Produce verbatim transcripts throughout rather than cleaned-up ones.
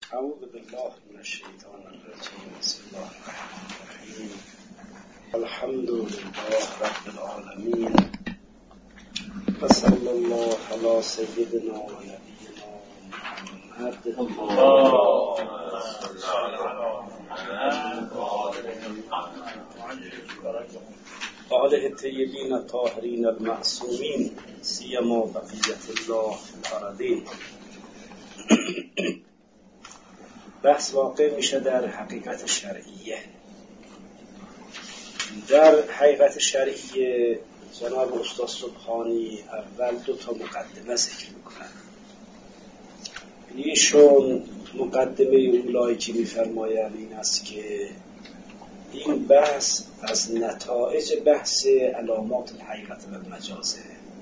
اعوذ بالله من الشیطان الرجیم. بسم الله الرحمن الرحیم. الحمد لله رب العالمین و صلی الله علی سیدنا و نبینا محمد و آله الطیبین الطاهرین المعصومین سیما بقیت الله فی الارضین. بحث واقع میشه در حقیقت شرعیه. در حقیقت شرعیه جناب استاد سبحانی اول دو تا مقدمه ذکر میکنن. ایشون مقدمه اولایی که میفرمایند این است که این بحث از نتایج بحث علامات الحقیقت و المجازه،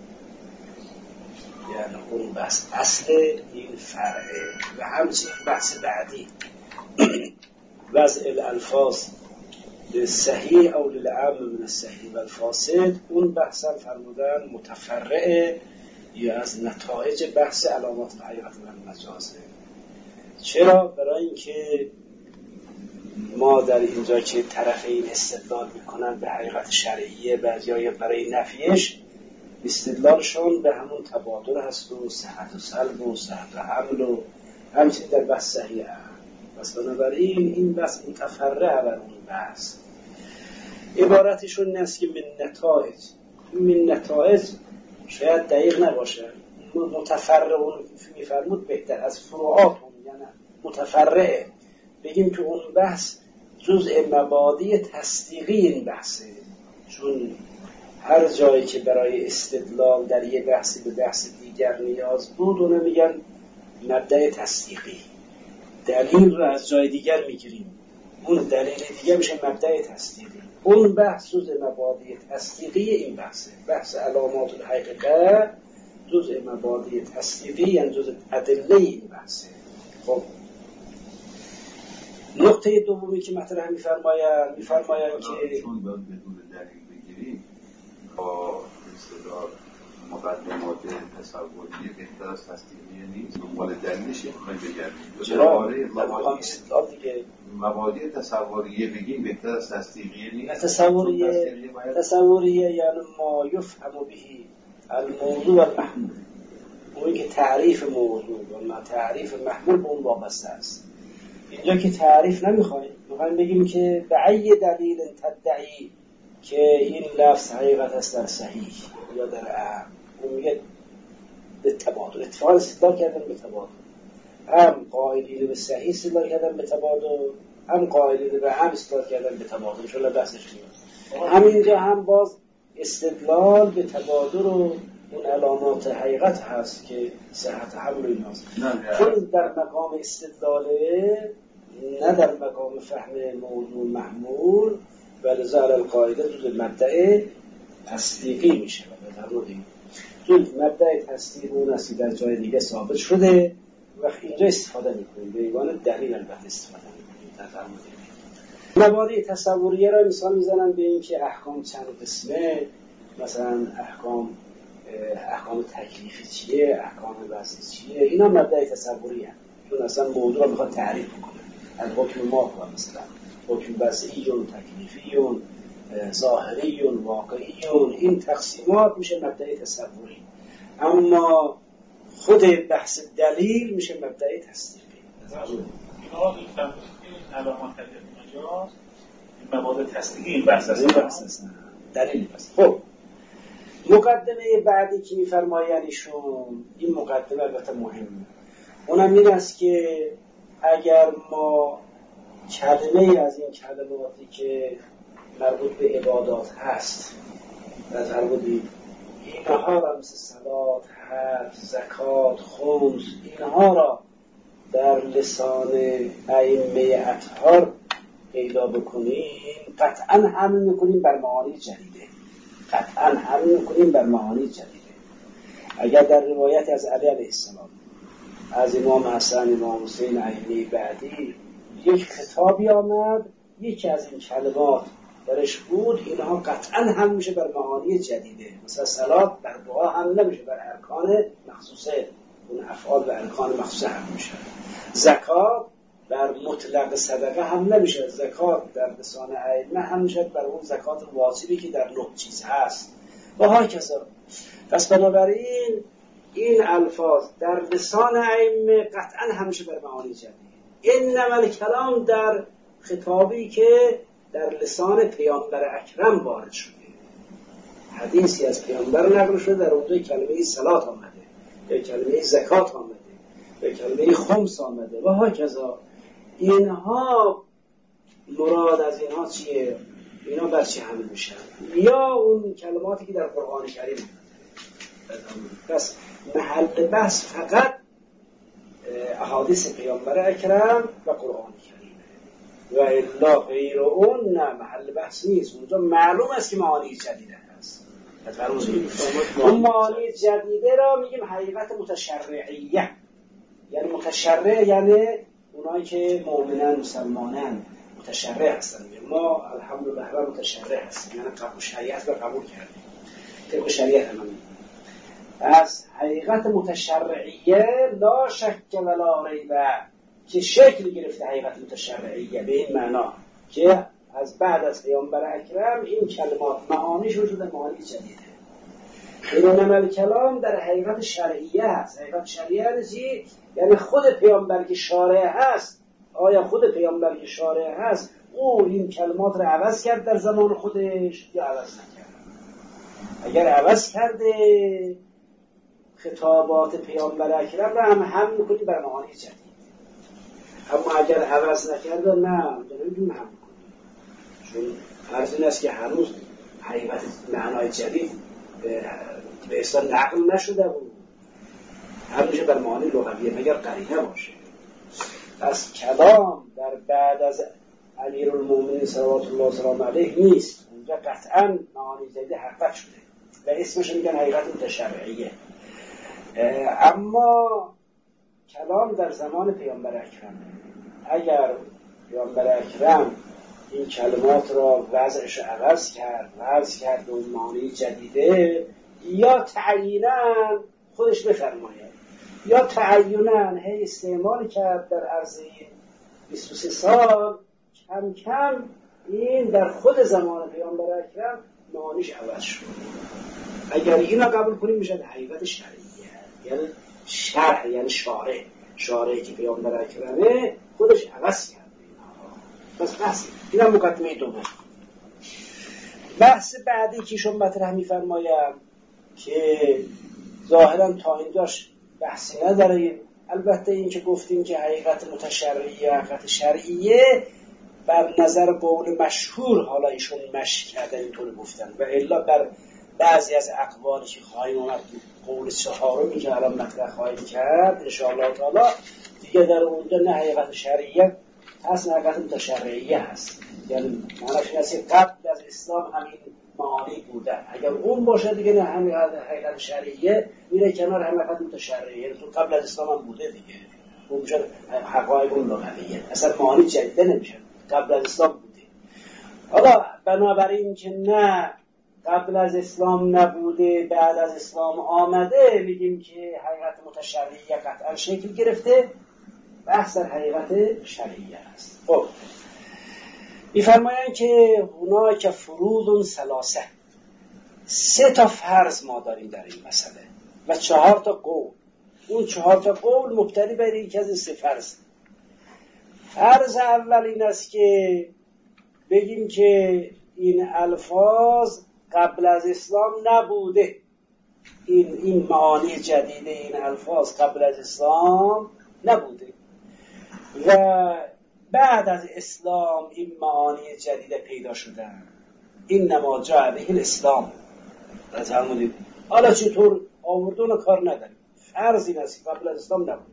یعنی اون بحث اصل این فرعه و همچنین بحث بعدی وضع الالفاظ صحیح او للعام من الصحیح و الفاسد، اون بحث هم فرمودن متفرعه یا از نتایج بحث علامات الحقیقت و المجازه. چرا؟ برای اینکه ما در اینجا که طرفین استدلال میکنن به حقیقت شرعیه بعضی برای نفیش، استدلالشون به همون تبادل هست و صحت و سلب و صحت و حمل و همچنین در بحث صحیح هم. پس بنابراین این بحث متفرع بر اون بحث. عبارتشون این است که من نتایج، من نتایج شاید دقیق نباشه، متفرعون میفرمود بهتر از فروعات هم، یعنی متفرعه. بگیم که اون بحث جزء مبادی تصدیقی این بحثه، چون هر جایی که برای استدلال در یک بحثی به بحث دیگر نیاز بود اونو میگن مبدأ تصدیقی. دلیل رو از جای دیگر میگیریم، اون دلیل دیگر میشه مبدأ تصدیقی. اون بحث جزء مبادی تصدیقی این بحثه. بحث علامات الحقیقه جزء مبادی تصدیقی، یعنی جزء ادله این بحثه. خب نقطه دومی که مطرح میفرمایند میفرمایند که چون باید بدون دلیل بگیریم با استدلال مقدمات تصوریه بهتر از تصدیقیه نیست. دنبال دلیلش میخوایم بگردیم. چرا؟ مقام استدلال دیگه مبادی تصوریه بگیم بهتر از تصدیقیه نیست. تصوریه تصوریه یعنی ما یفهم بهی الموضوع و المحمول، اون که تعریف موضوع و تعریف محمول به اون وابسته است. اینجا که تعریف نمیخوایم، میخوایم بگیم که به ای دلیل تدعی که این لفظ حقیقت است در صحیح یا در اهم. اون میگه به تبادل، اتفاق استدلال کردن به تبادل، هم قائلین به صحیح استدلال کردن به تبادل، هم قائلین به هم استدلال کردن به تبادل. چون بحثش نیست همینجا هم باز استدلال به تبادل و اون علامات حقیقت هست که صحت حمل ایناست، چون در مقام استدلاله نه در مقام فهم موضوع محمول، ولی ظاهر القاعده جزء مبدأ تصدیقی میشه. و در مورد این جزء مبدأ تصدیق اون است در جای دیگه ثابت شده، وقت اینجا استفاده میکنیم به عنوان دلیل البته استفاده میکنیم. در مورد مبادی تصوریه را مثال میزنن به این که احکام چند قسمه، مثلا احکام احکام تکلیفی چیه، احکام وضعی چیه، اینا مبدأ تصوری هست، چون اصلا موضوع رو میخواد تعریف کنه. الحکم ما مثلا حکم وضعیون، تکلیفیون، ظاهریون، واقعیون، این تقسیمات میشه مبدأ تصوری. اما خود بحث دلیل میشه مبدأ تصدیقی. اینا این علامات مجاز این مبادی تصدیقی این بحث است، دلیل بس. خب مقدمه بعدی که میفرمایند ایشون، این مقدمه البته مهمه، اونم این است که اگر ما کلمه از این کلماتی که مربوط به عبادات هست نظر بودیم، اینها را مثل صلات، حج، زکات، خمس، اینها را در لسان ائمه اطهار پیدا بکنیم، قطعا حمل میکنیم بر معانی جدیده. قطعا حمل میکنیم بر معانی جدیده. اگر در روایت از علی علیه السلام، از امام حسن، امام حسین، ائمه بعدی یک خطابی آمد، یکی از این کلمات درش بود، اینها قطعا هم میشه بر معانی جدیده. مثلا صلات بر دعا هم نمیشه، بر ارکان مخصوصه، اون افعال و ارکان مخصوصه هم میشه. زکات بر مطلق صدقه هم نمیشه. زکات در لسان ائمه هم میشه بر اون زکات واجبی که در نه چیز هست و هاکذا. پس بنابراین این الفاظ در لسان ائمه قطعا همیشه بر معانی جدید. انما الکلام در خطابی که در لسان پیامبر اکرم وارد شده، حدیثی از پیامبر نقل شده، در اونجا کلمه صلات آمده، یا کلمه زکات آمده، یا کلمه خمس آمده و هاکذا. اینها مراد از اینها چیه؟ اینا بر چی حمل میشن؟ یا اون کلماتی که در قرآن کریم آمده. پس محل بحث فقط احادیث پیامبر اکرم و قرآن کریم و الا غیر اون نه محل بحث نیست. اونجا معلوم است که معانی جدیده هست. اون معانی جدیده را میگیم حقیقت متشرعیه، یعنی متشرع یعنی اونایی که مؤمنن مسلمانن متشرع هستن. ما الحمدلله و متشرع هستیم، یعنی قبول شریعت رو قبول کردیم، طبق شریعت هم از حقیقت متشرعیه لا شک ولا ریب که شکل گرفته. حقیقت متشرعیه به این معنا که از بعد از پیامبر اکرم این کلمات معانیشون شده معانی جدیده. این عمل کلام در حقیقت شرعیه هست. حقیقت شرعیه چی؟ یعنی خود پیامبر که شارع هست، آیا خود پیامبر که شارع هست او این کلمات رو عوض کرد در زمان خودش یا عوض نکرد؟ اگر عوض کرده خطابات پیامبر اکرم رو هم هم میکنی بر معانی جدید. اما اگر عوض نکرده نه نمیدونیم هم میکنی، چون فرض این است که هنوز حقیقت معنای جدید به اصلا نقل نشده بود، همیشه بر معانی لغویه مگر قرینه باشه. پس کلام در بعد از امیرالمومنین صلوات الله وسلامه علیه نیست، اونجا قطعا معانی جدید حقیقت شده و اسمش میگن حقیقت متشرعیه. اما کلام در زمان پیامبر اکرم، اگر پیامبر اکرم این کلمات را وضعش عوض کرد وضع کرد و معانی جدیده، یا تعیینا خودش بفرماید یا تعیینا هی استعمال کرد در عرض بیست و سه سال، کم کم این در خود زمان پیامبر اکرم معانیش عوض شد. اگر اینا قبول کنیم میشه حقیقت شرعیه، یعنی شرع یعنی شارع، شارعی که پیامبر اکرمه خودش عوض کرد. بس بحث اینا مقدمه دوم. بحث بعدی که شما مطرح می‌فرمایم که ظاهراً تا اینجاش بحثی نداره، البته این که گفتیم که حقیقت متشرعیه حقیقت شرعیه بر نظر قول مشهور حالا ایشون مشی کردن اینطور گفتن و الا بر بعضی از اقوالی که خواهیم آمد قول چهارمی که الان مطرح خواهیم کرد انشاءالله تعالی دیگه در اونجا نه حقیقت شرعیه هست نه حقیقت متشرعیه هست، یعنی معنیش این است که قبل از اسلام همین معانی بوده. اگر اون باشه دیگه نه همین حقیقت شرعیه میره کنار حقیقت متشرعیه، یعنی تو قبل از اسلام هم بوده دیگه، اون میشه حقایق اون لغویه، اصلا معانی جدیده نمیشه، قبل از اسلام بوده. حالا بنابراین که نه قبل از اسلام نبوده بعد از اسلام آمده، میگیم که حقیقت متشرعیه قطعا شکل گرفته، بحث در حقیقت شرعیه است. خب می‌فرمایند که اونا که فروض ثلاثه، سه تا فرض ما داریم در این مسئله و چهار تا قول. اون چهار تا قول مبتنی بر یکی از این سه فرض. فرض اول این است که بگیم که این الفاظ قبل از اسلام نبوده، این این معانی جدید این الفاظ قبل از اسلام نبوده و بعد از اسلام این معانی جدید پیدا شدن. این نما جاء به الاسلام از همون. حالا چطور آوردون کار نداریم، فرض این است که قبل از اسلام نبود.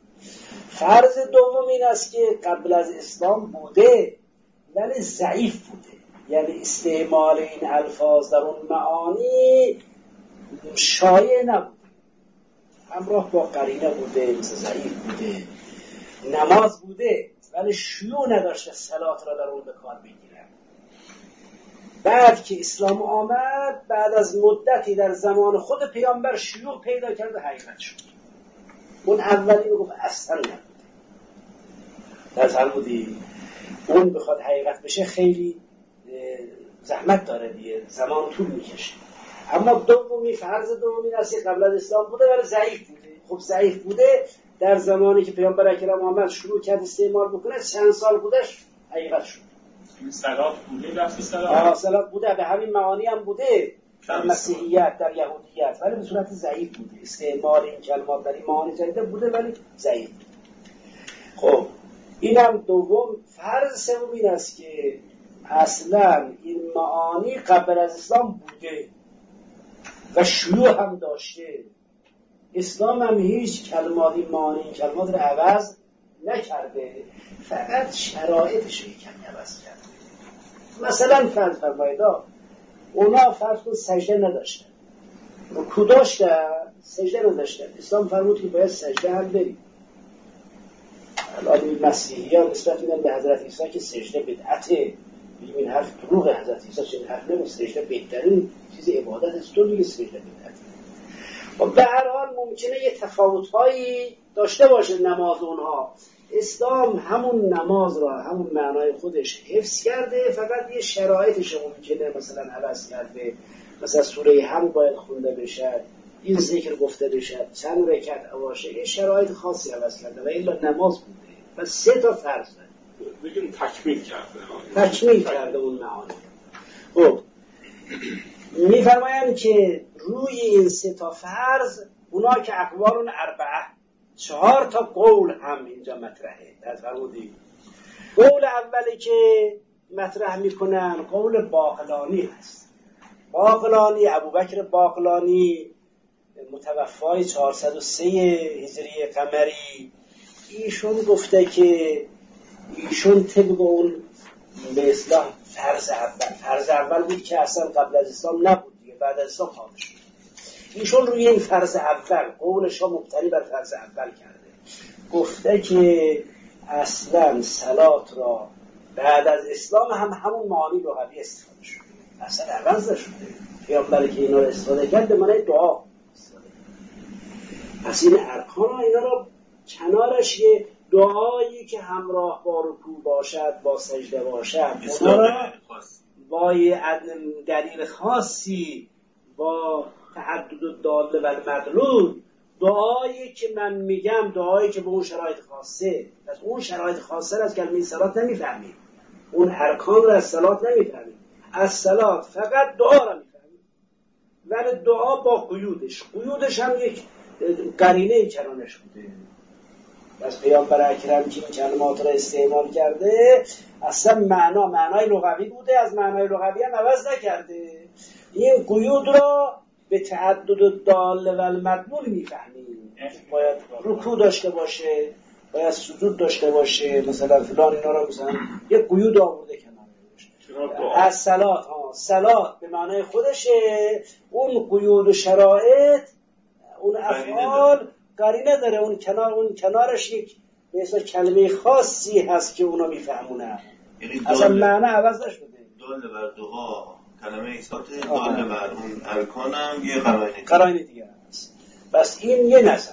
فرض دوم این است که قبل از اسلام بوده ولی ضعیف بوده، یعنی استعمال این الفاظ در اون معانی شایع نبوده، همراه با قرینه بوده، مثل ضعیف بوده، نماز بوده ولی شیوع نداشته صلات را در اون به کار بگیرن. بعد که اسلام آمد بعد از مدتی در زمان خود پیامبر شیوع پیدا کرد و حقیقت شد. اون اولی میگفت اصلا نبوده. در بودی اون بخواد حقیقت بشه خیلی زحمت داره دیگه، زمان طول میکشه. اما دومی فرض دومی است که قبل از اسلام بوده ولی ضعیف بوده. خب ضعیف بوده در زمانی که پیامبر اکرم محمد شروع کرد استعمال بکنه چند سال بودش حقیقت شد. این صلات بوده، لفظ صلات آه صلات بوده، به همین معانی هم بوده در مسیحیت، در یهودیت، ولی به صورت ضعیف بوده. استعمال این کلمات در این معانی جدید بوده ولی ضعیف. خب اینم دوم. فرض سوم این است که اصلا این معانی قبل از اسلام بوده و شیوع هم داشته. اسلام هم هیچ کلمات این معانی این کلمات رو عوض نکرده، فقط شرایطش رو کمی عوض کرده. مثلا فرض فرمایید اونا فرض کن سجده نداشتن، رکوع داشتن، سجده نداشتن. اسلام فرمود که باید سجده هم بریم. الان مسیحیان نسبت میدن به حضرت عیسی که سجده بدعته. این حرف دروغ. حضرت عیسی چنین حرف نمی‌زنه. سجده بهترین چیز عبادت است، تو میگی سجده بدعته. و به هر حال ممکنه یه تفاوت‌هایی داشته باشه نماز اونها. اسلام همون نماز را همون معنای خودش حفظ کرده، فقط یه شرایطش ممکنه مثلا عوض کرده. مثلا سوره حمد باید خونده بشه، این ذکر گفته بشه، چند رکعت باشه، یه شرایط خاصی عوض کرده و الا نماز بوده. و سه تا فرض بگیم تکمیل کرده تکمیل کرده اون معانی. خب میفرمایند که روی این سه تا فرض اونا که اقوالون اربعه، چهار تا قول هم اینجا مطرحه. در فرمودی قول اولی که مطرح میکنن قول باقلانی هست. باقلانی، ابوبکر باقلانی متوفای چهارصد و سه هجری قمری، ایشون گفته که ایشون طبق اون به اصطلاح فرض اول فرض اول بود که اصلا قبل از اسلام نبود دیگه، بعد از اسلام حاضر شد. ایشون روی این فرض اول قولش ها مبتنی بر فرض اول کرده. گفته که اصلا صلات را بعد از اسلام هم همون معانی لغوی استفاده شده، اصلا عوض نشده. پیامبری که اینا رو استفاده کرد به معنی دعا استفاده کرد. پس این ارکان ها اینا رو کنارش یه دعایی که همراه با رکوع باشد، با سجده باشد، اونا را با یه دلیل خاصی، با تعدد الدال و المدلول، دعایی که من میگم دعایی که به اون شرایط خاصه، پس اون شرایط خاصه از کلمه صلات نمیفهمیم، اون ارکان رو از صلات نمیفهمیم، از صلات فقط دعا رو میفهمیم. ولی دعا با قیودش، قیودش هم یک قرینه کنانش بوده. بس پیامبر اکرم که این کلمات را استعمال کرده اصلا معنا معنای لغوی بوده، از معنای لغوی هم عوض نکرده. این قیود را به تعدد الدال و المدلول میفهمیم. باید رکوع داشته باشه، باید سجود داشته باشه، مثلا فلان اینا را مثلا یه قیود آورده کنار. از صلات ها صلات به معنای خودشه، اون قیود و شرایط اون افعال قرینه داره، اون کنار اون کنارش یک مثلا کلمه خاصی هست که اونا میفهمونه. یعنی اصلا معنی عوض نشده. دال بر دعا کلمه اثبات، دال بر اون ارکان هم یه قرینه قرینه دیگه است. بس این یه نظر.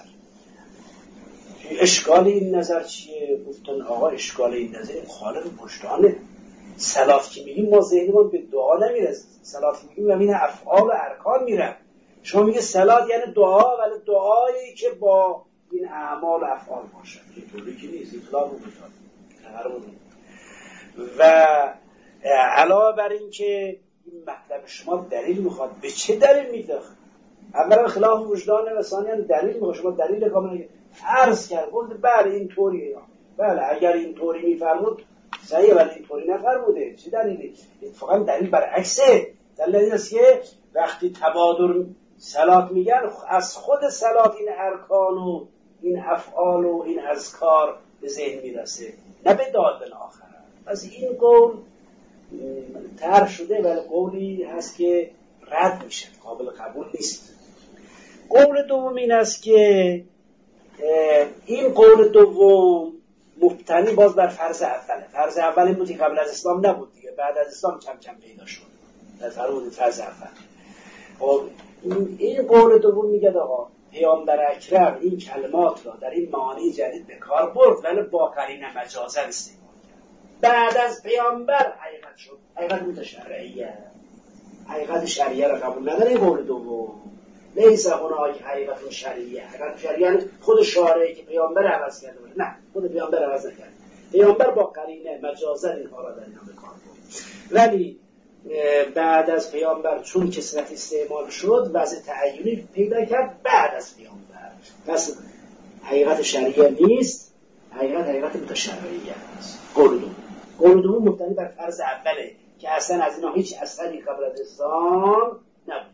اشکال این نظر چیه؟ گفتن آقا اشکال این نظر مخالف وجدانه. صلات که میگیم ما ذهنمون به دعا نمیره، صلات میگیم همین افعال و ارکان میره. شما میگه صلات یعنی دعا، ولی دعایی که با این اعمال و افعال باشه. اینطوری که نیست، اطلاق رو بکنم. و علاوه بر این که این مطلب شما دلیل میخواد، به چه دلیل میده؟ اولا خلاف وجدان و ثانیا دلیل میخواد. شما دلیل کاملا عرض کرد، گفت بله اینطوریه، بله اگر اینطوری میفرمود صحیح، ولی اینطوری نفرموده. چه دلیلی؟ اتفاقا دلیل برعکسه. دلیل این است که وقتی تبادر صلات میگن از خود صلات این ارکان و این افعال و این اذکار به ذهن میرسه، نه به دال آخر. پس این قول طرح شده ولی قولی هست که رد میشه، قابل قبول نیست. قول دوم این است که این قول دوم مبتنی باز بر فرض اوله. فرض اول این بود که قبل از اسلام نبود دیگه، بعد از اسلام کم کم پیدا شد. در فرض فرض اول. خب این قول دوم میگه آقا پیامبر اکرم این کلمات را در این معانی جدید به کار برد ولی با قرینه مجازا استعمال کرد. بعد از پیامبر حقیقت شد، حقیقت متشرعیه، حقیقت شریعه را قبول نداره. این قول دوم لیس هناک حقیقت شریعه، حقیقت شریعه خود شارعی که پیامبر عوض کرده باشه، نه خود پیامبر عوض نکرد، پیامبر با قرینه مجازا این کارا در اینجا به کار برد. ولی بعد از پیامبر چون کثرت استعمال شد وضع تعینی پیدا کرد بعد از پیامبر. پس حقیقت شریعه نیست، حقیقت حقیقت متشرعیه است. قول دوم قول دوم مبتنی بر فرض اوله که اصلا از اینا هیچ اثری قبل از اسلام نبوده.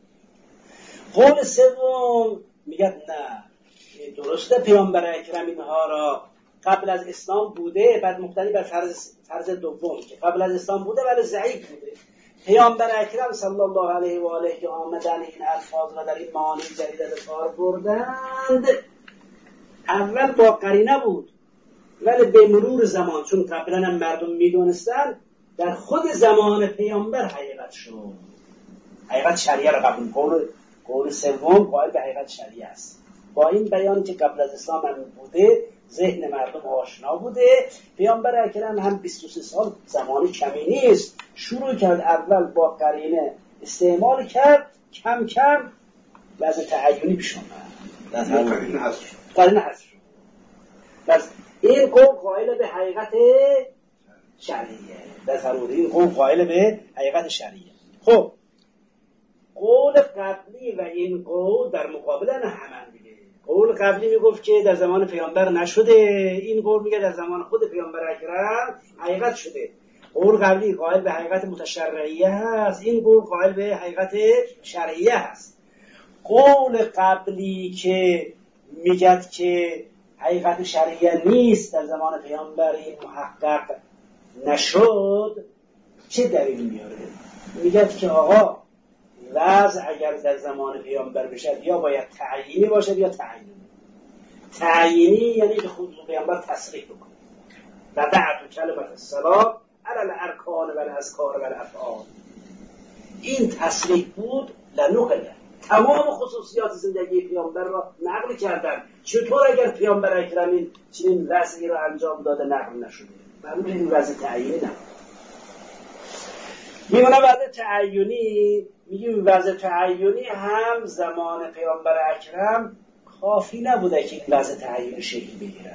قول سوم میگه نه درسته پیامبر اکرم اینها را قبل از اسلام بوده، بعد مبتنی بر فرض فرض دوم که قبل از اسلام بوده ولی ضعیف بوده. پیامبر اکرم صلی الله علیه و آله که آمدن این الفاظ را در این معانی جدید به کار بردند اول با قرینه بود ولی به مرور زمان چون قبلا هم مردم میدونستن در خود زمان پیامبر حقیقت شد، حقیقت شریعه را قبول. قول قول سوم قائل به حقیقت شریعه است. با این بیانی که قبل از اسلام هم بوده ذهن مردم آشنا بوده. پیامبر اکرم هم بیست و سه سال زمان کمی نیست، شروع کرد اول با قرینه استعمال کرد، کم کم وضع تعینی پیش اومد، قرینه هست شد قرینه هست شد. پس این قول قائل به حقیقت شریعه، در ضروری این قول قائل به حقیقت شریعه. خب قول قبلی و این قول در مقابل هم دیگه. قول قبلی میگفت که در زمان پیامبر نشده، این قول میگه در زمان خود پیامبر اکرم حقیقت شده. قول قبلی قائل به حقیقت متشرعیه هست، این قول قائل به حقیقت شرعیه هست. قول قبلی که میگه که حقیقت شرعیه نیست در زمان پیامبر این محقق نشد، چه دلیل میاره؟ میگه که آقا وضع اگر در زمان پیامبر بشه یا باید تعیینی باشه یا تعیینی. تعیینی یعنی که خود پیامبر تصریح بکنه و بعد کلمت الصلاة علی الارکان و الاذکار و الافعال. این تصریح بود لنقله، تمام خصوصیات زندگی پیامبر را نقل کردن. چطور اگر پیامبر اکرم این چنین وضعی را انجام داده نقل نشده؟ معلومه این وضع تعیینی نبود. میمونه وضع تعیینی. میگیم وضع تعیینی هم زمان پیامبر اکرم کافی نبوده که این وضع تعیینی شکل بگیره.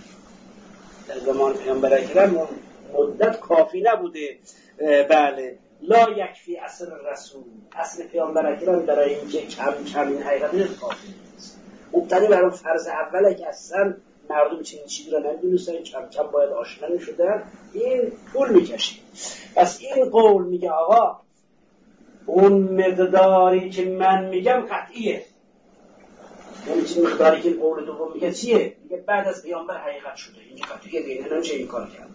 در زمان پیامبر اکرم اون مدت کافی نبوده. بله لا یکفی اثر رسول، اصل پیامبر اکرم برای اینکه کم کم این حقیقت کافی نیست. مبتنی بر اون فرض اوله که اصلا مردم چنین چیزی را نمیدونستن، کم کم باید آشنا میشدن، این طول میکشید. پس این قول میگه آقا اون مقداری که من میگم قطعیه. یعنی چه مقداری که این قول دوم میگه چیه؟ میگه بعد از پیامبر حقیقت شده، اینجا قطعیه دیگه نمیشه این کار کرد.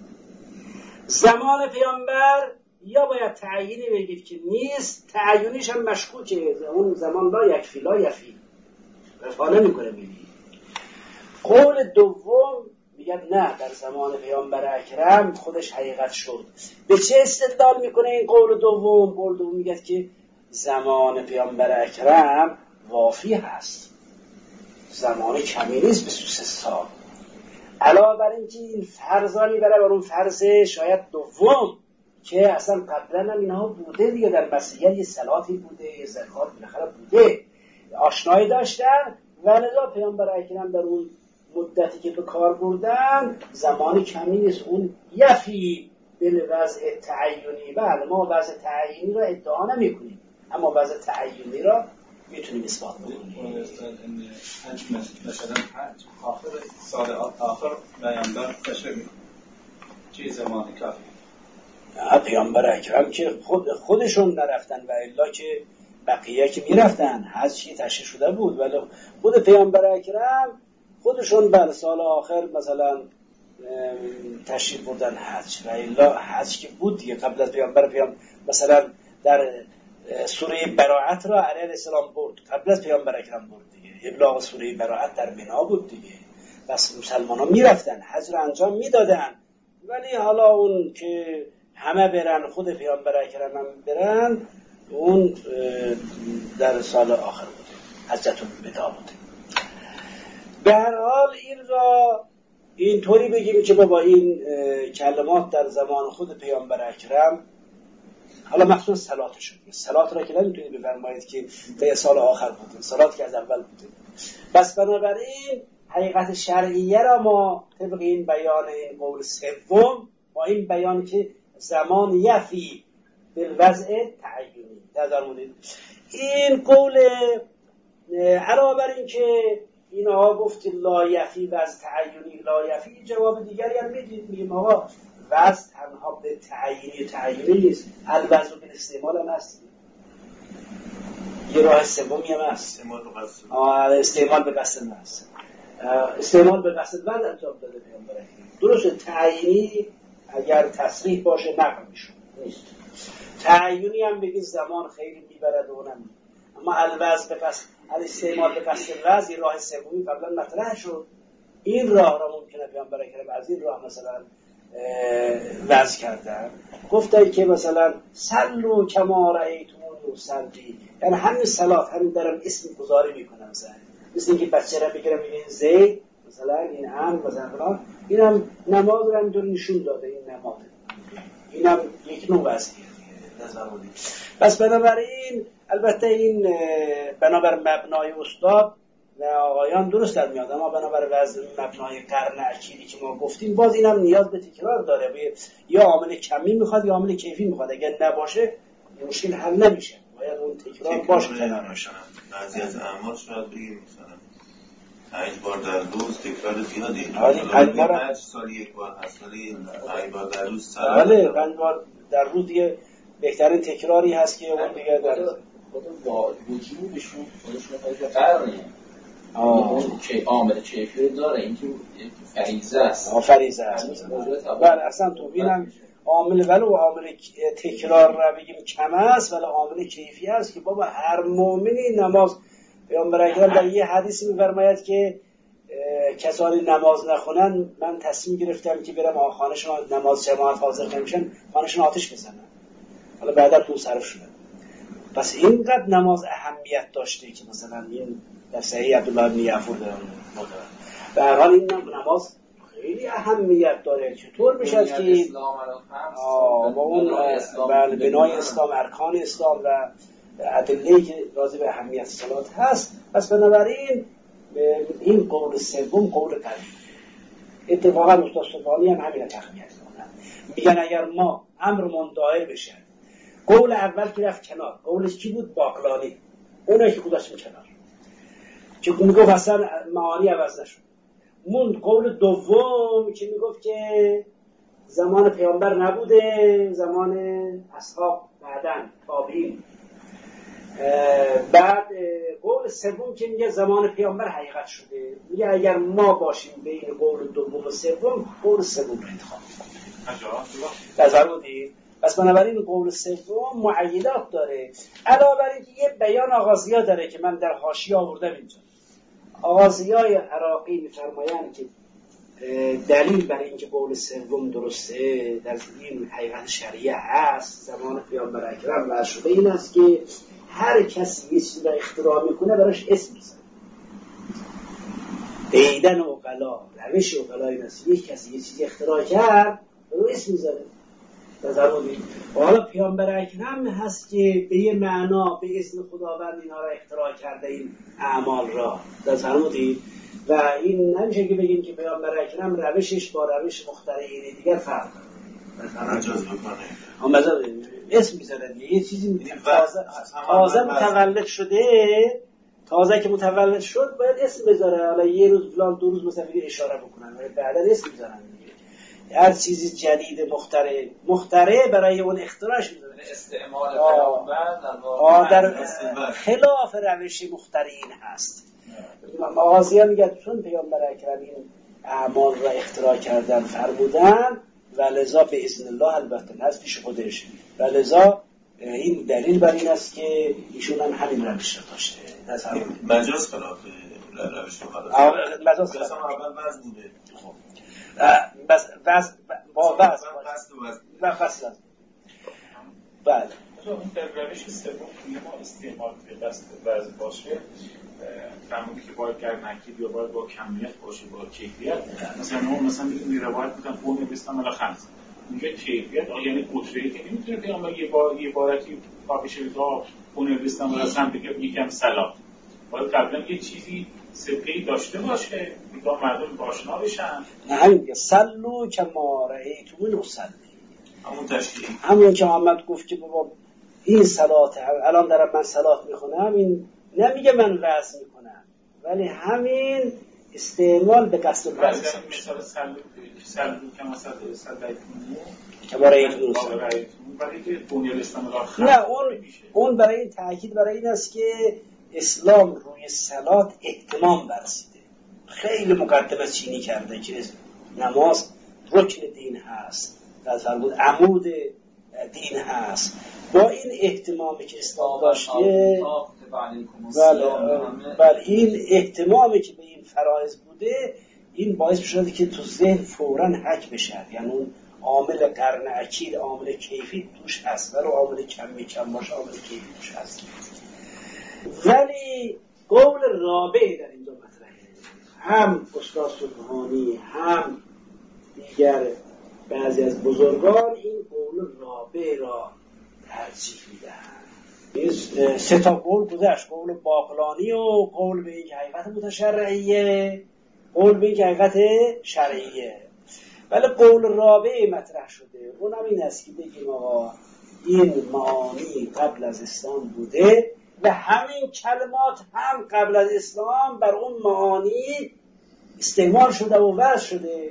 زمان پیامبر یا باید تعیینی بگید که نیست، تعیینیش هم مشکوکه، اون زمان لا یکفی لا یفی رفا نمیکنه. میگید قول دوم میگه نه در زمان پیامبر اکرم خودش حقیقت شد. به چه استدلال میکنه این قول دوم؟ قول دوم میگه که زمان پیامبر اکرم وافی هست، زمان کمی نیست، بیست و سه سال. علاوه بر اینکه این فرضا میبره بر اون فرض شاید دوم که اصلا قبلا هم اینها بوده دیگه، در مسیحیت یه صلاتی بوده، یه زکات بالاخره بوده، آشنایی داشتن و لذا پیامبر اکرم در اون مدتی که به کار بردن زمان کمی نیست. اون یفی به وضع تعیینی. بله ما وضع تعیینی را ادعا نمی کنیم اما وضع تعیینی را میتونیم اثبات بکنیم. مثلا آخر سال آخر پیامبر تشریح میکنه چه زمانی کافی؟ پیامبر اکرم که خود خودشون نرفتن و الا که بقیه که میرفتن، حج چی تشریح شده بود ولی خود پیامبر اکرم خودشون بر سال آخر مثلا تشریف بردن حج و الا حج که بود دیگه قبل از پیامبر پیام مثلا در سوره براءت را علیه السلام برد، قبل از پیامبر اکرم برد دیگه. ابلاغ سوره براءت در منا بود دیگه. بس مسلمان ها میرفتن حج را انجام میدادن ولی حالا اون که همه برن خود پیامبر اکرم هم برن اون در سال آخر بود. حجة الوداع بوده. به هر حال این را اینطوری بگیم که با این کلمات در زمان خود پیامبر اکرم، حالا مخصوصا صلاتش شد، صلات را که نمیتونید بفرمایید که به سال آخر بوده، صلات که از اول بوده. بس بنابراین حقیقت شرعیه را ما طبق این بیان این قول سوم با این بیان که زمان یفی بالوضع تعینی نظرمونید، این قول علاوه بر این که اینها گفت لا یفی وضع تعینی لا یفی، جواب دیگری هم میدید، میگیم آقا وضع تنها به تعینی تعینی نیست، الوضع به استعمال هم هست، یه راه سومی هم هست، استعمال به قصد هست، استعمال به قصد وضع انجام داده پیامبر اکرم. درسته تعینی اگر تصریح باشه نقل میشه نیست، تعینی هم بگید زمان خیلی میبرد و اونم، اما الوضع به قصد الاستعمال به قصد وضع راه سومی قبلا مطرح شد، این راه را ممکنه پیامبر اکرم از این راه مثلا وضع کردن، گفتن که مثلا سلو کما رأیتمونی اصلی، یعنی همین صلات همین دارم اسم گذاری میکنم، مثلا مثل اینکه بچه را بگیرم بگیم زید مثلا این هم مثلا فلان، اینم نماز رو همینطور نشون داده، این نماز اینم یک نوع وضعیه نظر بودید. پس بنابراین البته این بنابر مبنای استاد و آقایان درست در میاد، اما بنابر وضع مبنای قرن اکیدی که ما گفتیم باز اینم نیاز به تکرار داره، به یا عامل کمی میخواد یا عامل کیفی میخواد، اگر نباشه مشکل حل نمیشه، باید اون تکرار باشه کنارش. بعضی از اعمال شاید بگیم مثلا پنج بار در روز تکرار زیادی، پنج بار پنج سال یک بار هست، ولی پنج بار در روز بله پنج بار در روز دیگه بهترین تکراری هست که اون دیگه در خود با وجودشون خودشون خیلی قرنه اون که عامل کیفی رو داره، این که فریضه است. آه فریضه است. بله اصلا تو بینم عامل ولو عامل تکرار را بگیم کم است ولی عامل کیفی است که بابا هر مؤمنی نماز، پیامبر اکرم در یه حدیثی می‌فرماید که کسانی نماز نخونن من تصمیم گرفتم که برم خانه‌شون نماز جماعت حاضر نمیشن خانه‌شون آتش بزنن. حالا بعدا تو صرف شدن. پس اینقدر نماز اهمیت داشته که مثلا این در صحیح عبدالله بن یعفور دارن مدرن. به هر حال این نماز خیلی اهمیت داره. چطور میشه که با اون بله بنای اسلام، ارکان اسلام و ادله‌ای که راضی به اهمیت صلات هست. پس بنابراین این قول سوم قول قوی. اتفاقا استاد سبحانی هم همین تقویت میکنن، میگن اگر ما امرمون دایر بشه، قول اول که رفت کنار، قولش کی بود؟ باقلانی، اونایی که گذاشتیم کنار که میگفت اصلا معانی عوض نشد. موند قول دوم که میگفت که زمان پیامبر نبوده، زمان اصحاب بعدن تابعین. بعد قول سوم که میگه زمان پیامبر حقیقت شده. میگه اگر ما باشیم بین قول دوم و سوم، قول سوم رو انتخاب کنیم. نظر بودید؟ پس بنابراین قول سوم معیدات داره. علاوه بر اینکه یه بیان آغازی‌ها داره که من در حاشیه آوردم اینجا. آغازیای عراقی می‌فرمایند که دلیل برای اینکه قول سوم درسته در این حقیقت شریعه هست، زمان پیامبر اکرم وضع شده، این است که هر کسی یه چیزی را اختراع میکنه براش اسم میزنه. دیدن عقلا، روش عقلا این است، یک کسی یه چیزی اختراع کرد برای اسم میزنه. ضروری. حالا پیامبر اکرم هست که به یه معنا به اسم خداوند اینا را اختراع کرده، این اعمال را ضروری. و این نمیشه که بگیم که پیامبر اکرم روشش با روش مخترعین دیگر فرق داره. مجاز بکنه. اما اسم میزنه یه چیزی تازه تازه متولد شده، تازه که متولد شد باید اسم بذاره. حالا یه روز فلان دو روز مثلا اشاره بکنن ولی بعدا اسم میذارن دیگه. هر چیزی جدید مخترع مخترع برای اون اختراعش میذاره. استعمال پیامبر در خلاف روش مخترعین هست. مغازی‌ها میگن چون پیامبر اکرم این اعمال را اختراع کردن فرمودن و لذا به اذن الله البته هست پیش خودش، و لذا این دلیل بر این است که ایشون هم همین روش را داشته. مجاز خلاف روش مخترع. مجاز خلاف اول وضع بوده. خب بس وضع با وضع و فصل بله. این در روش سوم که ما استعمال به قصد وضع باشه، فرمودی که باید گرنکید یا باید با کمیت باشه با کیفیت. مثلا اون مثلا میگه روایت میگن قوم نوشتن ولی خمس اینجا کیفیت آه یعنی قطره که نمیتونه پیامبر یه بار یه بارکی کافیش دا قوم نوشتن ولی هم بگه یکم سلام باید قبلا یه چیزی سپهی داشته باشه تا مردم آشنا بشن. نه همین دیگه سلو که ما رأیتمون نصلی همون تشکیل همون که محمد گفت که بابا این صلات الان دارم من صلات میخونم این نمیگه من وعظ میکنم ولی همین استعمال به قصد وعظ مثال سلو سلو که مثلا سلایتون که برای این برای که بنیاد اسلام را نه اون اون برای این تاکید برای این است که اسلام روی صلات اهتمام ورزیده خیلی مقدمه چینی کرده که نماز رکن دین هست در فرمود عمود دین هست با این اهتمامی که اسلام داشته بله بله این اهتمامی که به این فرایض بوده این باعث شده که تو ذهن فوراً حک بشه یعنی اون عامل قرن اکید عامل کیفی توش هست ولی عامل کمی کم باشه عامل کیفی توش هست ولی قول رابع در اینجا مطرحه هم استاد سبحانی هم دیگر بعضی از بزرگان این قول رابع را ترجیح میدن سه تا قول گذشت قول باقلانی و قول به این حقیقت متشرعیه قول به این حقیقت شرعیه ولی قول رابع مطرح شده اونم این است که بگیم آقا این معانی قبل از اسلام بوده و همین کلمات هم قبل از اسلام بر اون معانی استعمال شده و وضع شده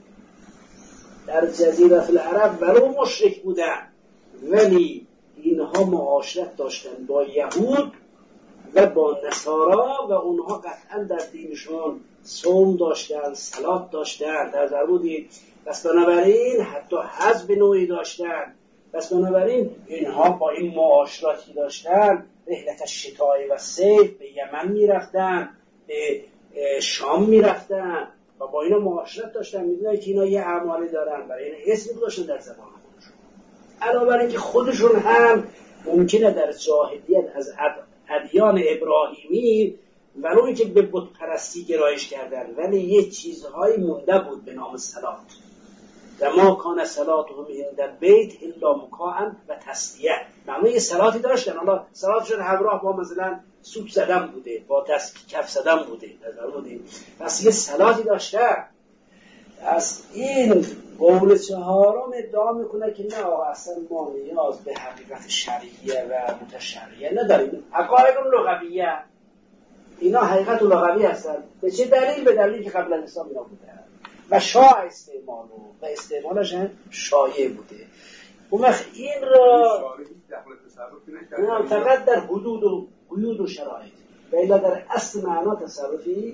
در جزیره العرب برای مشرک بودن ولی اینها معاشرت داشتن با یهود و با نصارا و اونها قطعا در دینشون صوم داشتن صلات داشتن در ضرورید بس بنابراین حتی حزب نوعی داشتن بس بنابراین اینها با این معاشراتی داشتن رحلت شتای و صیف به یمن میرفتن به شام میرفتن و با اینا معاشرت داشتن میدونن که اینا یه اعمالی دارن برای این اسم داشتن در زبان خودشون علاوه بر اینکه خودشون هم ممکنه در جاهلیت از ادیان ابراهیمی ولو اینکه به بت پرستی گرایش کردن ولی یه چیزهایی مونده بود به نام صلات و ما کان صلاتهم عند البیت الا مکاء و تسلیه معنی یه صلاتی داشتن حالا صلاتشون همراه با مثلا سوپ زدن بوده با دست کف زدن بوده نظر بوده پس یه صلاتی داشتن از این قول چهارم ادعا میکنه که نه اصلا ما نیاز به حقیقت شرعیه و متشرعیه نداریم حقایق لغویه اینا حقیقت لغوی هستن به چه دلیل به دلیلی که قبل از اسلام اینا بوده و شایع استعمال و استعمالش هم شایع بوده اون وقت این را نه فقط در حدود و قیود و شرایط و الا در اصل معنا تصرفی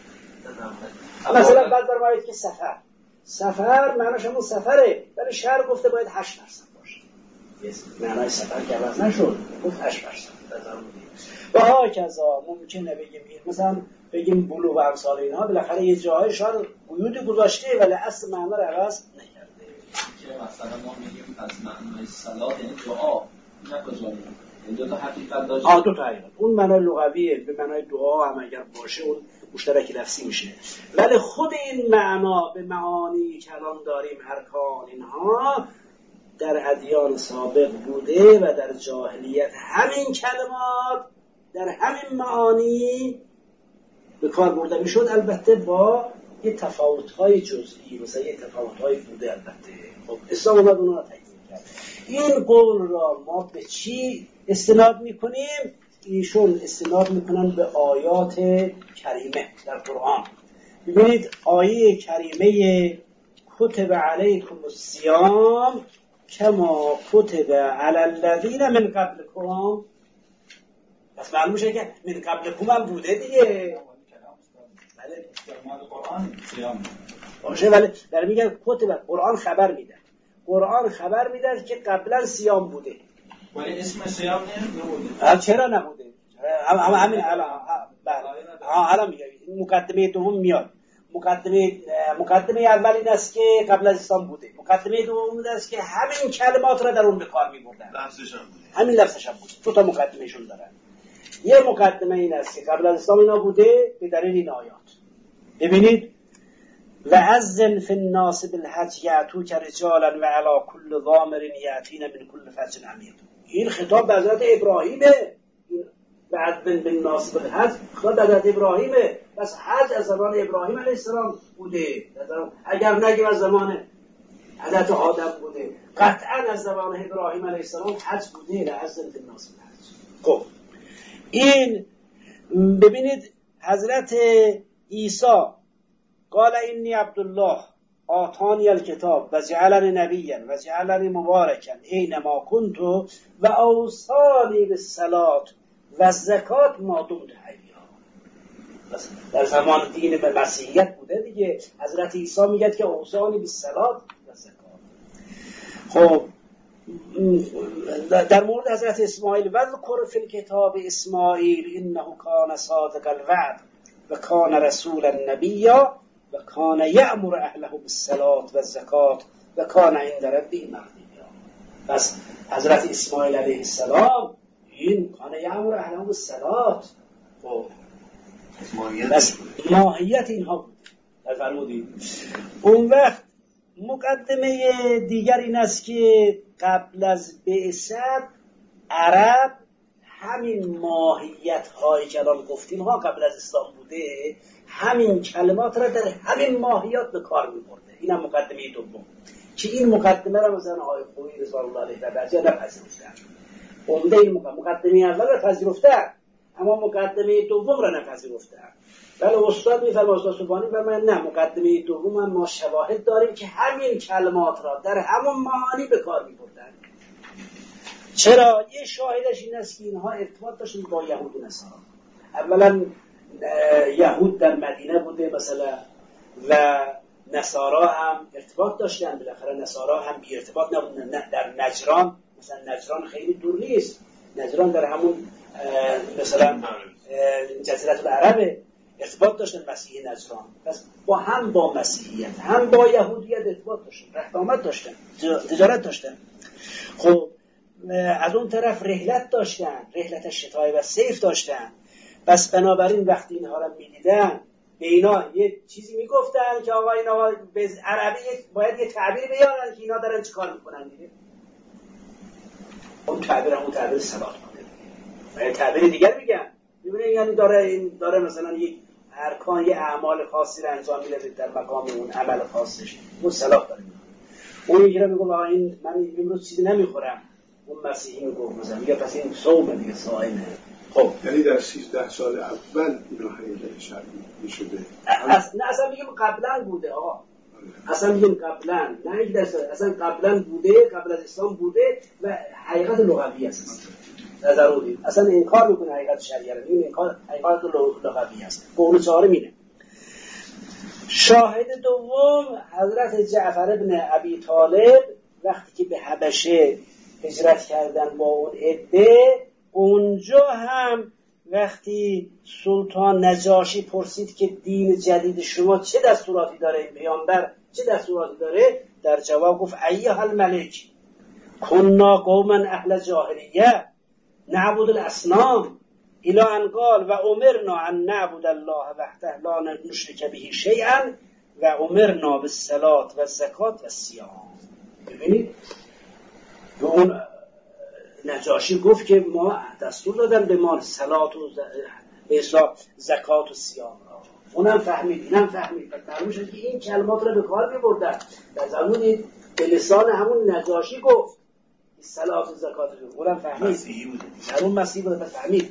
مثلا بعد برمایید که سفر سفر معناش همون سفره ولی شهر گفته باید هشت درصد باشه معنای سفر که عوض نشد گفت هشت درصد و ها کذا ممکنه بگیم مثلا بگیم بلوغ و امثال اینها بالاخره یه جاهای شاید قیودی گذاشته ولی اصل معنا رو عوض نکرده که مثلا ما میگیم از معنای صلات یعنی دعا نه کجا این دو تا حقیقت داشته آه دو تا حقیقت اون معنای لغویه به معنای دعا هم اگر باشه اون مشترک لفظی میشه ولی خود این معنا به معانی که الان داریم ارکان اینها در ادیان سابق بوده و در جاهلیت همین کلمات در همین معانی به کار برده میشد البته با یه تفاوت‌های جزئی مثلا یه تفاوت‌های بوده البته خب اسلام اومد اونها را تکمیل کرد این قول را ما به چی استناد میکنیم ایشون استناد میکنن به آیات کریمه در قرآن ببینید آیه کریمه کتب علیکم الصیام کما کتب علی الذین من قبلکم پس معلوم میشه که من قبلکم هم بوده دیگه بله در قرآن صیام باشه ولی در میگن کتب قرآن خبر میده قرآن خبر میده که قبلا صیام بوده ولی اسم صیام نبوده چرا نبوده هم هم همین الان ها الان میگه مقدمه دوم میاد مقدمه مقدمه اول این است که قبل از اسلام بوده مقدمه دوم این است که همین کلمات را در اون به کار میبردن لفظش هم بوده همین لفظش هم بوده دو تا مقدمهشون دارن یه مقدمه این است که قبل از اسلام اینا بوده به دلیل این آیات. ببینید و اذن فی الناس بالحج یأتوک رجالا و علی کل ضامر یأتین من کل فج عمیق. این خطاب به حضرت ابراهیمه. و اذن بالناس بالحج خطاب به حضرت ابراهیمه. بس حج از زمان ابراهیم علیه السلام بوده، اگر نگیم از زمان حضرت آدم بوده، قطعا از زمان ابراهیم علیه السلام حج بوده. و اذن فی الناس بالحج. خب این ببینید حضرت عیسی قال انی عبدالله آتانی الکتاب و جعلنی نبیا و جعلنی مبارکا اینما کنت و اوصانی بالصلاة و الزکات ما دمت حیا. در زمان دین به مسیحیت بوده دیگه. حضرت عیسی میگه که اوصانی بالصلاة و الزکات. خب در مورد حضرت اسماعیل و ذکر فی الکتاب اسماعیل انه کان صادق الوعد و کان رسولا نبیا و کان یأمر اهله بالصلاة و الزکات و کان عند ربه مرضیا. پس حضرت اسماعیل علیه السلام این کان یأمر اهله بالصلاة. خب بس ماهیت اینها بود. در فرمودید اون وقت مقدمه دیگر این است که قبل از بعثت عرب همین ماهیت هایی که الان گفتیم ها قبل از اسلام بوده، همین کلمات را در همین ماهیات به کار می‌برده. اینم مقدمه دوم که این مقدمه را مثلا آقای خویی رضوان الله علیه و بعضی نپذیرفتن. عمده این مقدمه اول را پذیرفتن اما مقدمه دوم را نپذیرفتن. ولی استاد می‌فرماید استاد سبحانی فرماید نه، مقدمه دوم هم ما شواهد داریم که همین کلمات را در همون معانی به کار می‌بردن. چرا؟ یه شاهدش این است که اینها ارتباط داشتن با یهود و نصارا. اولا یهود در مدینه بوده مثلا و نصارا هم ارتباط داشتن. بالاخره نصارا هم بی ارتباط نبودن. در نجران مثلا نجران خیلی دور نیست، نجران در همون مثلا جزیره العرب ارتباط داشتن مسیحی نجران. پس با هم با مسیحیت هم با یهودیت ارتباط داشتن، رفت آمد داشتن، تجارت داشتن. خب از اون طرف رحلت داشتن، رحلت شتای و صیف داشتن. بس بنابراین وقتی اینها را می‌دیدن به اینا یه چیزی میگفتن که آقا اینا به عربی باید یه تعبیر بیارن که اینا دارن چیکار میکنن دیگه. اون تعبیر همون تعبیر صلات بوده. و یه تعبیر دیگر میگن. میبینه یعنی داره این داره مثلا یک ارکان یه اعمال خاصی رو انجام میده در مقام اون عمل خاصش. اون صلات داره. اون میگه میگه آقا این من امروز چیزی نمیخورم. اون مسیحی میگه مثلا میگه پس این صوم دیگه صائمه. خب یعنی در سیزده سال اول اینا حقیقت شرعی میشده. اصلا نه اصلا میگم قبلا بوده آقا. اصلا میگم قبلا، نه یک درصد، اصلا قبلا بوده، قبل از اسلام بوده و حقیقت لغوی است. ضروری. اصلا انکار میکنه حقیقت شرعی رو. این انکار حقیقت لغوی است. قول چهارم اینه. شاهد دوم حضرت جعفر ابن ابی طالب وقتی که به حبشه هجرت کردن با اون عده، اونجا هم وقتی سلطان نجاشی پرسید که دین جدید شما چه دستوراتی داره، این پیامبر چه دستوراتی داره، در جواب گفت ایها الملک کنا قوما اهل جاهلیه نعبد الاصنام الی ان قال و امرنا ان نعبد الله وحده لا نشرک به شیئا و امرنا بالصلاة و الزکات و الصیام. ببینید اون نجاشی گفت که ما دستور دادن به ما صلات و زکات و صیام را. اونم فهمید، اینم فهمید. معلوم شد که این کلمات را به کار می‌بردن. در زمان به لسان همون نجاشی گفت صلات و زکات رو. اونم فهمید. مسیحی بود. همون مسیحی بود فهمید.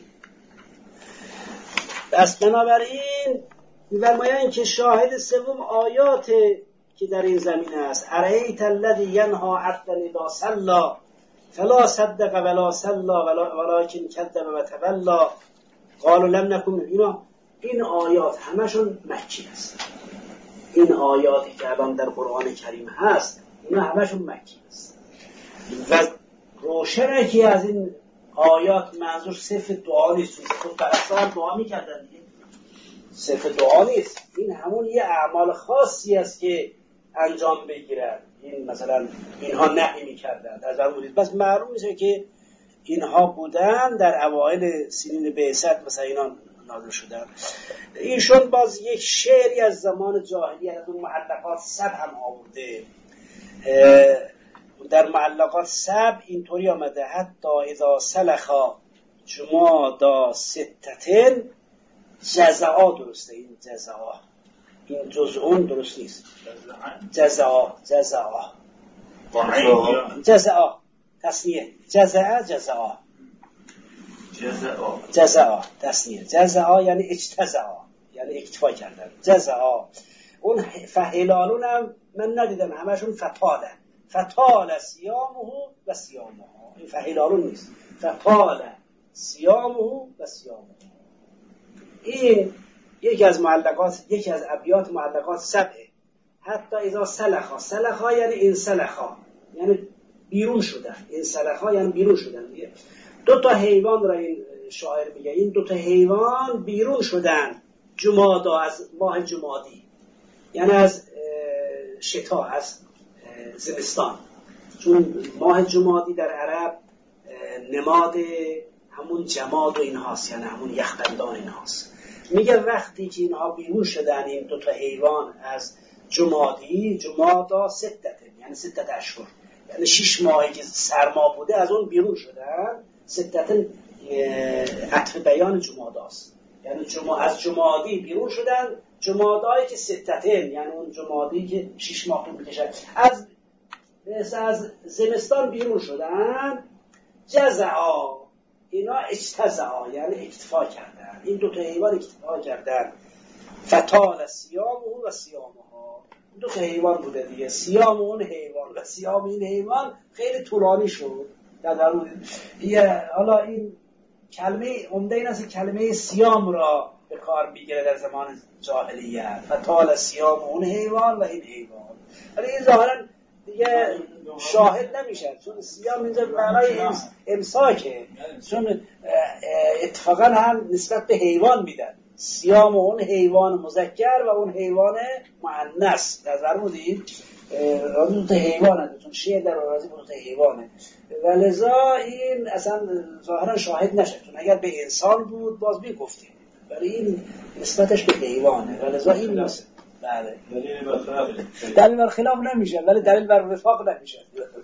پس بنابراین می‌فرمایند که شاهد سوم آیات که در این زمینه است. ارایت الذی ینها عبدا اذا صلی فلا صدق ولا صلی ولکن کذب و تولی قالوا لم نکن. اینا این آیات همشون مکی است. این آیاتی که الان در قرآن کریم هست اینا همشون مکی است و روشنه که از این آیات منظور صرف دعا نیست. خود پرستار هم دعا میکردن دیگه، صرف دعا نیست. این همون یه اعمال خاصی است که انجام بگیرن. این مثلا اینها نهی میکردن از ضرورت. بس معلوم میشه که اینها بودن در اوایل سنین بعثت مثلا اینا نازل شدن. ایشون باز یک شعری از زمان جاهلیت از اون معلقات سب هم آورده. در معلقات سب اینطوری آمده حتی اذا سلخا جمادا ستتن جزعا، درسته این جزعا، این جزعون درست نیست، جزعا جزعا جزعا تصنیه جزعا جزعا جزعا جزعا تصنیه جزعا یعنی اجتزعا یعنی اکتفا کردن. جزعا اون فهلالون هم من ندیدم همشون فتاله فتال سیامه و سیامه، این فهلالون نیست، فتال سیامه و سیامه. این یکی از معلقات، یکی از ابیات معلقات سبعه. حتی اذا سلخا، سلخا یعنی این سلخا یعنی بیرون شدن، این سلخا یعنی بیرون شدن. دو تا حیوان را این شاعر میگه، این دو تا حیوان بیرون شدن جمادا، از ماه جمادی یعنی از شتا، از زمستان، چون ماه جمادی در عرب نماد همون جماد و اینهاست، یعنی همون یخبندان اینهاست. میگه وقتی که اینها بیرون شدن این دو تا حیوان از جمادی، جمادا ستت یعنی ستت اشهر، یعنی شش ماهی که سرما بوده از اون بیرون شدن. ستت عطف بیان جماداست، یعنی جمع از جمادی بیرون شدن، جمادایی که ستتن یعنی اون جمادی که شش ماه طول می‌کشه، از از زمستان بیرون شدن. جزعا اینا اجتزعا یعنی اکتفا کردن، این دو تا حیوان اکتفا کردن. فتال سیامه و سیامه ها، دو تا حیوان بوده دیگه، سیام اون حیوان و سیام این حیوان خیلی طولانی شد. در حالا این کلمه عمده این است، کلمه سیام را به کار میگیره در زمان جاهلیت، فتال سیام اون حیوان و این حیوان. ولی این ظاهرا دیگه شاهد نمیشه، چون سیام اینجا معنای امساکه، چون اتفاقا هم نسبت به حیوان میدن، سیام اون حیوان مذکر و اون حیوان مؤنث. نظر بودید دو تا حیوانه، چون شعر در راضی دو تا حیوانه، ولذا این اصلا ظاهرا شاهد نشه، چون اگر به انسان بود باز میگفتیم، ولی این نسبتش به حیوانه، ولذا این نسبت بله دلیل بر خلاف نمیشه، ولی دلیل بر وفاق نمیشه.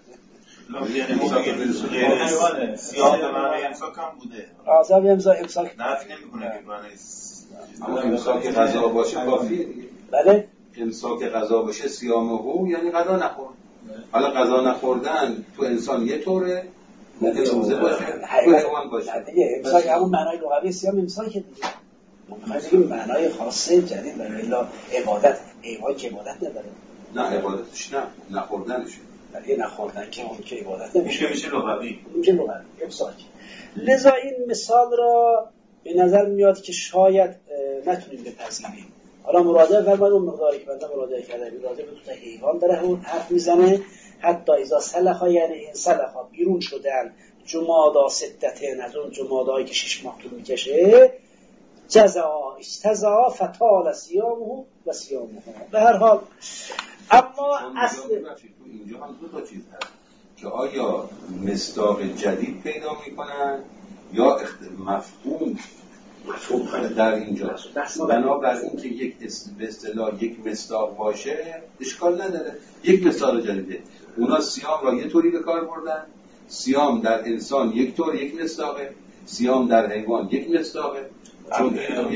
سیاه به معنی امساک هم بوده، آزاب امساک امساک نفی نمیکنه که معنی اما امساک غذا باشه کافیه دیگه. بله امساک غذا باشه سیامه هو یعنی غذا نخور. حالا غذا نخوردن تو انسان یه طوره، ممکن روزه باشه، تو حیوان باشه دیگه. امساک همون معنای لغوی سیام امساک دیگه، ممکنه معنای خاصه جدید برای الا عبادت. حیوان که عبادت نداره، نه عبادتش نه، نخوردنش. ولی نخوردن که اون که عبادت نمیشه، میشه لغوی، میشه لغوی امساک. لذا این مثال را به نظر میاد که شاید نتونیم بپذیریم. حالا مراجعه فرمایید اون مقداری که بنده مراجعه کردم، مراجعه به دو تا حیوان داره اون حرف میزنه. حتی اذا سلخا یعنی این سلخا بیرون شدن، جمادا ستتن از اون جمادایی که شش ماه طول میکشه، جزعا اجتزعا فتال سیامه و سیامه. به هر حال اما اصل تو اینجا هم دو تا چیز هست که آیا مصداق جدید پیدا میکنن یا مفهوم مفهوم در اینجا. بنابر اینکه یک به اصطلاح یک مصداق باشه اشکال نداره، یک مصداق جدیده. اونا سیام را یه طوری به کار بردن، سیام در انسان یک طور یک مصداقه، سیام در حیوان یک مصداقه. چون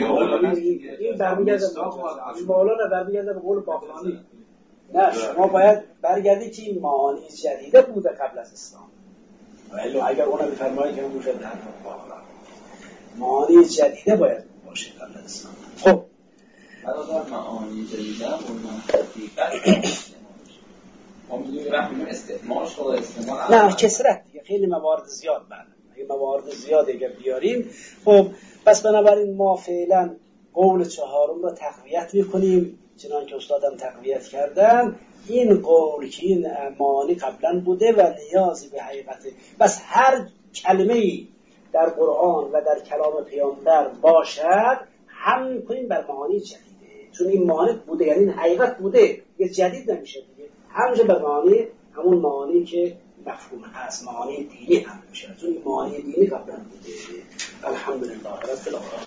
این برمیگرده مولانا برمیگرده به قول باقلانی. نه شما باید برگردی که این معانی جدیده بوده قبل از اسلام، ولی اگر اونم بفرمایید که اون میشه در باقلانی معانی جدیده باید باشه قبل از اسلام. خب برادر معانی جدیده هم اون حقیقت ما میدونیم رحمیم استعمالش خدا استعمال نه کسرت دیگه، خیلی موارد زیاد بله، اگه موارد زیاد اگر بیاریم خب پس بنابراین ما فعلا قول چهارم رو تقویت میکنیم چنان که استادم تقویت کردن. این قول که این معانی قبلا بوده و نیازی به حقیقته، بس هر کلمه‌ای در قرآن و در کلام پیامبر باشد هم میکنیم بر معانی جدیده، چون این معانی بوده یعنی این حقیقت بوده، یه جدید نمیشه دیگه، همونجا به معانی همون معانی که مفهوم هست، معانی دینی هم میشه، چون معانی دینی قبلا بوده. الحمدلله رب العالمین.